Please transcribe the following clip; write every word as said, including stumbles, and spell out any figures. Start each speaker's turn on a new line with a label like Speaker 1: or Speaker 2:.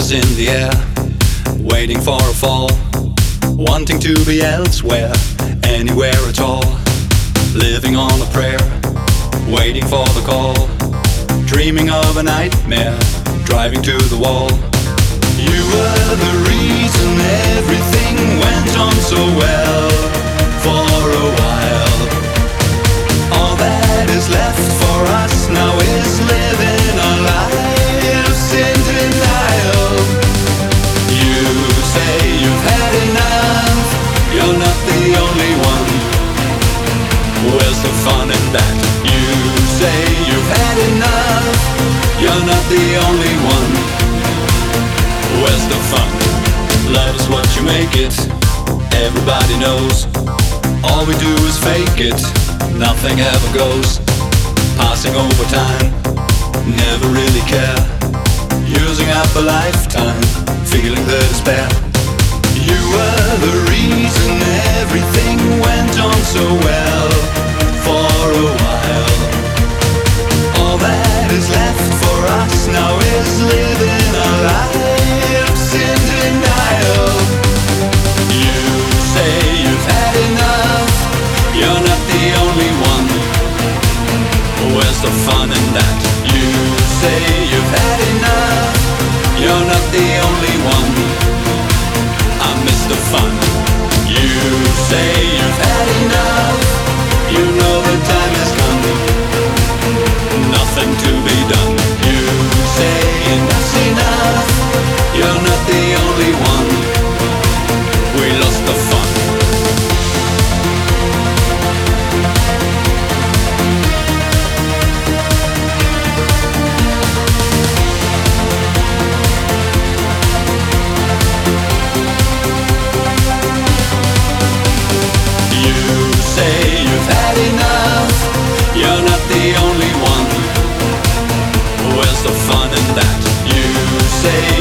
Speaker 1: Fingers in the air, waiting for a fall, wanting to be elsewhere, anywhere at all. Living on a prayer, waiting for the call, dreaming of a nightmare, driving to the wall. You were the reason everything went on so well for a while. All that is left for us now is living our lives in denial. You say you've had enough, you're not the only one. Where's the fun in that? You say you've had enough, you're not the only one. Where's the fun? Love is what you make it, everybody knows. All we do is fake it, nothing ever goes. Passing over time, never really care. Using up a lifetime, feeling the despair. You were the reason everything went on so well for a while. All that is left for us now is living our lives in denial. You say you've had enough, you're not the only one. Where's the fun in that? You say you've had enough, you're not the only one. I miss the fun. You say you've had enough, you know the time has come, nothing to be done. You say enough's enough, you're not the only one. We lost the fun. You're not the only one. Where's the fun in that? You say